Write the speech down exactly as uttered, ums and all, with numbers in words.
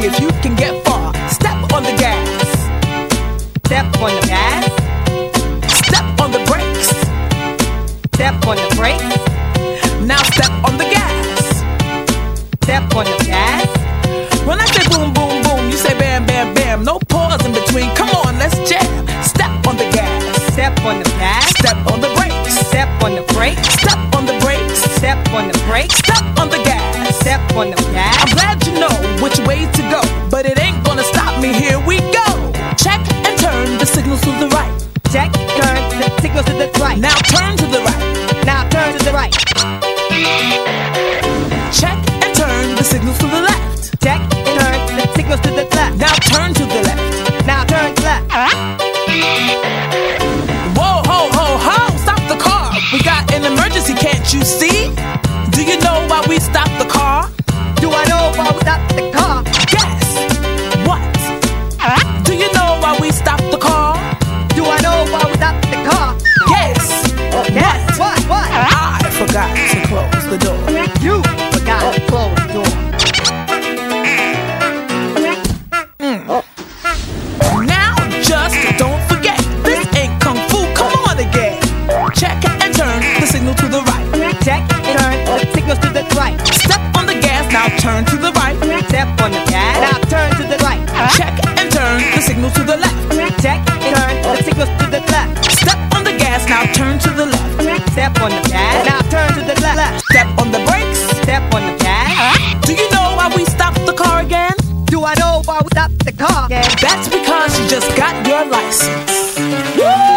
if you can get far. Step on the gas. Step on the gas. Step on the brakes. Step on the brakes. Now step on the gas. Step on the gas. When I say boom, boom, boom, you say bam, bam, bam. No pause in between. Come on, let's jam. Step on the gas. Step on the gas. Step on the brakes. Step on the brakes. Step on the brakes. Step on the brakes. Step on the gas. Step on the gas. I'm glad you know which way to go, but it ain't gonna stop me. Here we go. Check and turn the signals to the right. Check, turn the signals to the right. Now turn to the right. Now turn to the right. Check and turn the signals to the left. Check and turn the signals to the left. Now turn to the left. Now turn to the left. Whoa, ho, ho, ho! Stop the car. We got an emergency, can't you see? Do you know why we stopped the car? Do I know why we stopped the car? Guess what? Do you know why we stopped the car? Do I know why we stopped the car? Yes. Yes. What? What? I forgot to close the door. You forgot to close the door. Mm. Now just don't forget, this ain't kung fu. Come on again. Check and turn the signal to the right. Check and turn the signals to the right. Step on the gas, now turn to the right. Step on the gas, now turn to the right. Check and turn the signal to the left. Check and turn the signals to the left. Step on the gas, now turn to the left. Step on the gas, now turn to the left. Step on the brakes. Step on the gas. Do you know why we stopped the car again? Do I know why we stopped the car? That's because you just got your license. Woo!